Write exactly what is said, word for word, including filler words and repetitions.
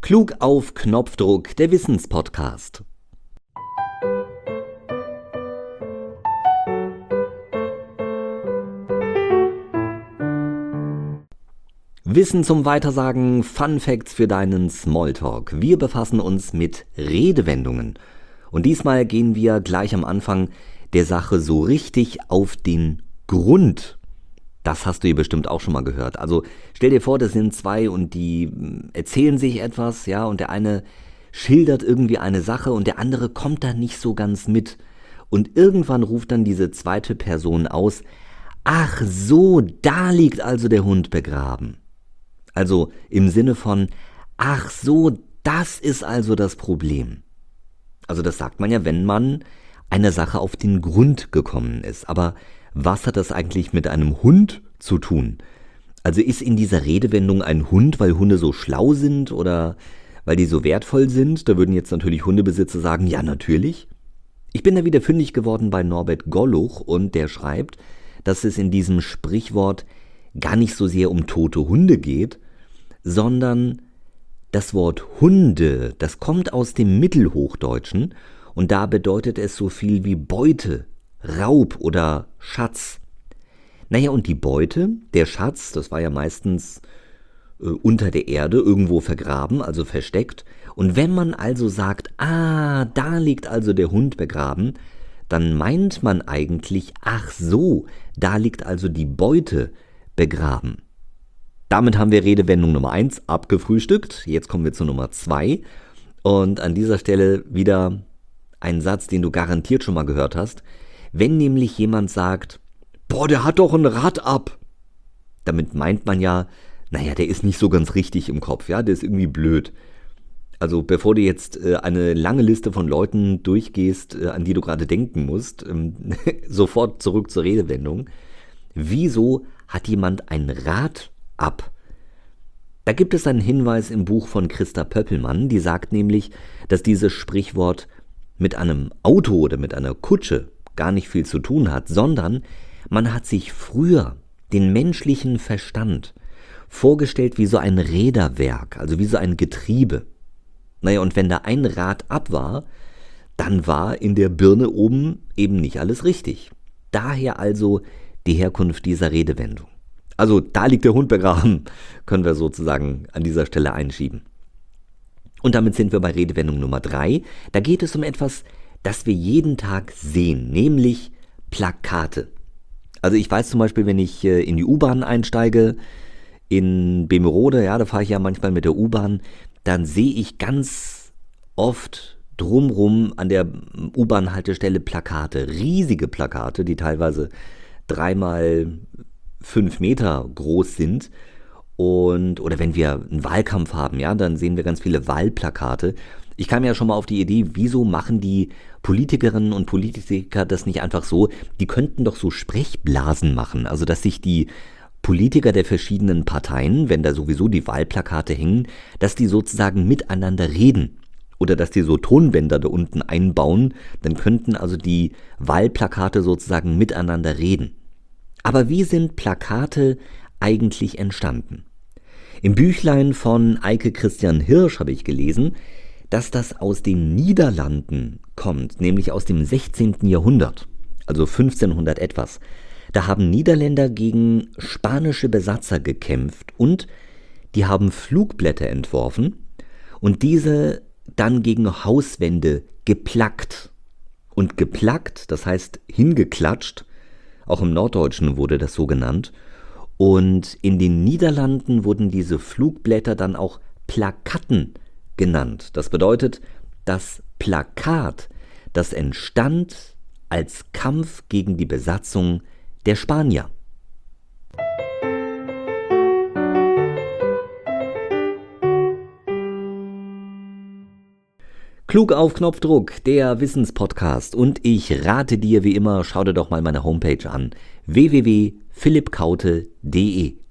Klug auf Knopfdruck, der Wissenspodcast. Wissen zum Weitersagen, Fun Facts für deinen Smalltalk. Wir befassen uns mit Redewendungen. Und diesmal gehen wir gleich am Anfang der Sache so richtig auf den Grund. Das hast du hier bestimmt auch schon mal gehört. Also stell dir vor, das sind zwei und die erzählen sich etwas, ja, und der eine schildert irgendwie eine Sache und der andere kommt da nicht so ganz mit. Und irgendwann ruft dann diese zweite Person aus: Ach so, da liegt also der Hund begraben. Also im Sinne von: Ach so, das ist also das Problem. Also das sagt man ja, wenn man einer Sache auf den Grund gekommen ist. Aber was hat das eigentlich mit einem Hund zu tun? Also ist in dieser Redewendung ein Hund, weil Hunde so schlau sind oder weil die so wertvoll sind? Da würden jetzt natürlich Hundebesitzer sagen, ja natürlich. Ich bin da wieder fündig geworden bei Norbert Golluch und der schreibt, dass es in diesem Sprichwort gar nicht so sehr um tote Hunde geht, sondern das Wort Hunde, das kommt aus dem Mittelhochdeutschen und da bedeutet es so viel wie Beute, Raub oder Schatz. Naja, und die Beute, der Schatz, das war ja meistens äh, unter der Erde irgendwo vergraben, also versteckt. Und wenn man also sagt, ah, da liegt also der Hund begraben, dann meint man eigentlich, ach so, da liegt also die Beute begraben. Damit haben wir Redewendung Nummer eins abgefrühstückt. Jetzt kommen wir zu Nummer zwei. Und an dieser Stelle wieder ein Satz, den du garantiert schon mal gehört hast. Wenn nämlich jemand sagt, boah, der hat doch ein Rad ab. Damit meint man ja, naja, der ist nicht so ganz richtig im Kopf, ja, der ist irgendwie blöd. Also bevor du jetzt äh, eine lange Liste von Leuten durchgehst, äh, an die du gerade denken musst, ähm, sofort zurück zur Redewendung. Wieso hat jemand ein Rad ab? Da gibt es einen Hinweis im Buch von Christa Pöppelmann, die sagt nämlich, dass dieses Sprichwort mit einem Auto oder mit einer Kutsche gar nicht viel zu tun hat, sondern man hat sich früher den menschlichen Verstand vorgestellt wie so ein Räderwerk, also wie so ein Getriebe. Naja, und wenn da ein Rad ab war, dann war in der Birne oben eben nicht alles richtig. Daher also die Herkunft dieser Redewendung. Also da liegt der Hund begraben, können wir sozusagen an dieser Stelle einschieben. Und damit sind wir bei Redewendung Nummer drei. Da geht es um etwas, das wir jeden Tag sehen, nämlich Plakate. Also ich weiß zum Beispiel, wenn ich in die U-Bahn einsteige, in Bemerode, ja, da fahre ich ja manchmal mit der U-Bahn, dann sehe ich ganz oft drumrum an der U-Bahn-Haltestelle Plakate, riesige Plakate, die teilweise dreimal fünf Meter groß sind. Und, oder wenn wir einen Wahlkampf haben, ja, dann sehen wir ganz viele Wahlplakate. Ich kam ja schon mal auf die Idee, wieso machen die Politikerinnen und Politiker das nicht einfach so? Die könnten doch so Sprechblasen machen, also dass sich die Politiker der verschiedenen Parteien, wenn da sowieso die Wahlplakate hängen, dass die sozusagen miteinander reden. Oder dass die so Tonbänder da unten einbauen, dann könnten also die Wahlplakate sozusagen miteinander reden. Aber wie sind Plakate eigentlich entstanden? Im Büchlein von Eike Christian Hirsch habe ich gelesen, dass das aus den Niederlanden kommt, nämlich aus dem sechzehnten Jahrhundert, also fünfzehnhundert etwas. Da haben Niederländer gegen spanische Besatzer gekämpft und die haben Flugblätter entworfen und diese dann gegen Hauswände geplackt. Und geplackt, das heißt hingeklatscht, auch im Norddeutschen wurde das so genannt. Und in den Niederlanden wurden diese Flugblätter dann auch Plakatten genannt. Das bedeutet, das Plakat, das entstand als Kampf gegen die Besatzung der Spanier. Klug auf Knopfdruck, der Wissenspodcast. Und ich rate dir wie immer, schau dir doch mal meine Homepage an, w w w punkt philipp kaute punkt d e.